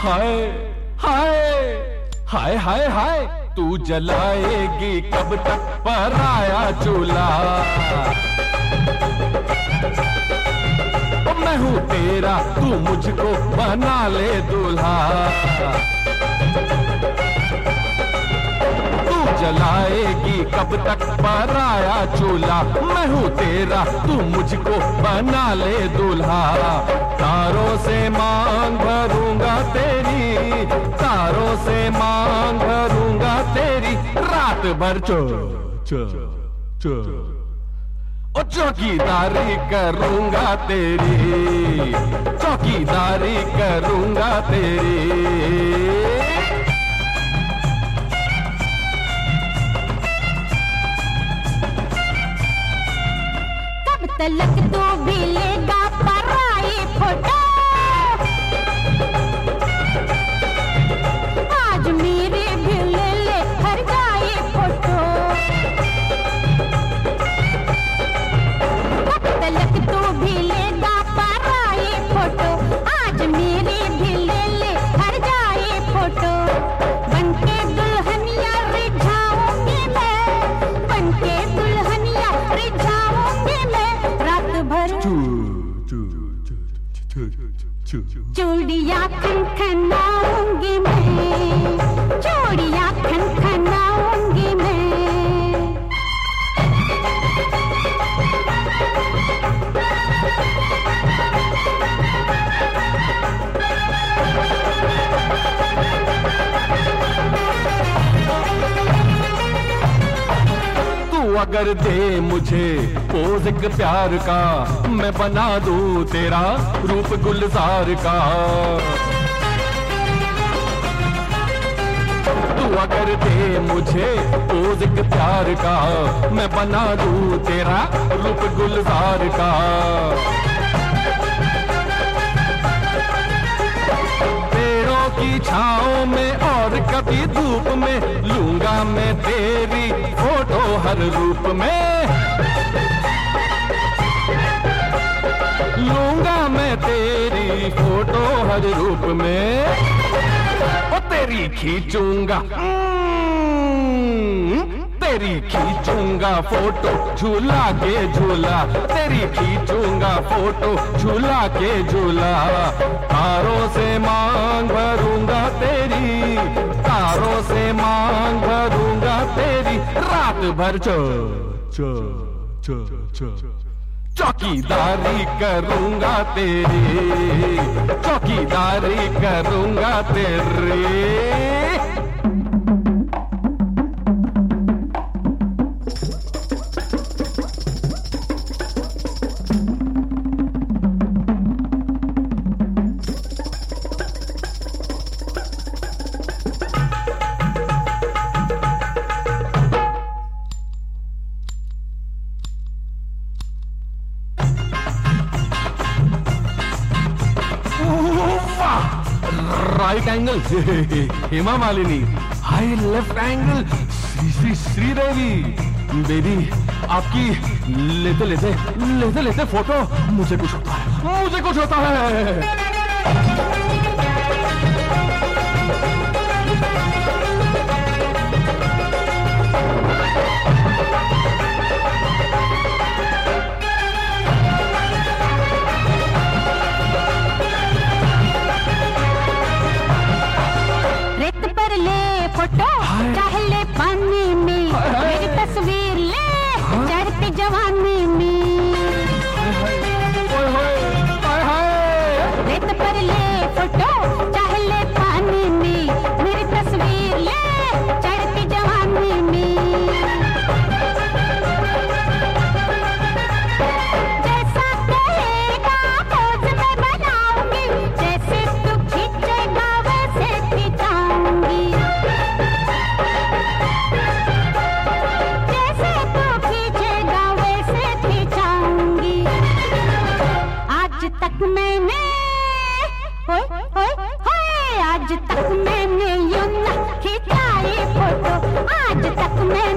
हाय हाय हाय हाय हाय, तू जलाएगी कब तक पराया चूल्हा। मैं हूँ तेरा, तू मुझको बना ले दूल्हा। तू जलाएगी कब तक पराया चूल्हा। मैं हूँ तेरा, तू मुझको बना ले दूल्हा। तारों से मांग भरूंगा तेरी, तारों से मांग भरूंगा तेरी, रात भर चो चो चो ओ चौकीदारी करूंगा तेरी, चौकीदारी करूंगा तेरी। कब तलक तू भी लेगा पराई फोटो, आज मेरे भी ले ले हर जाए फोटो। कब तलक तू भी लेगा पराई फोटो, आज मेरे भी ले ले हर जाए फोटो। बनके दुल्हनिया रिझाऊंगी मैं, बनके दुल्हनिया रिझाऊंगी मैं, रात भर चूड़ियाँ खनखनाऊंगी मैं, चूड़ियाँ खनखनाऊंगी मैं। अगर दे मुझे पोज एक प्यार का, मैं बना दूं तेरा रूप गुलजार का। तू अगर दे मुझे पोज एक प्यार का, मैं बना दूं तेरा रूप गुलजार का। पेड़ों की छाँव में और कभी धूप में, लूंगा मैं तेरी फोटो हर रूप में, लूंगा मैं तेरी फोटो हर रूप में। ओ तेरी खींचूंगा, तेरी खींचूंगा फोटो झूला के झूला, तेरी खींचूंगा फोटो झूला के झूला। तारों से मांग भरूंगा तेरी, तारों से मांग भरूंगा तेरी, रात भर चो चो चो चो चौकीदारी करूंगा तेरी, चौकीदारी करूंगा तेरी। Right angle Hema Malini, high left angle Shri Sridevi. Baby आपकी लेते लेते लेते लेते फोटो मुझे कुछ होता है, मुझे कुछ होता है। फोटो चाहे ले पानी में, मेरी तस्वीर ले चढ़ती जवानी में। रेत पर ले फोटो चाहे ले पानी में, मेरी तस्वीर ले चढ़ती जवानी में। जैसा कहेगा पोज मैं बनाऊंगी, जैसे तू खींचेगा वैसे खींचाऊंगी। तक मैंने आज तक मैंने यूं न खिंचाई फोटो, आज तक मैंने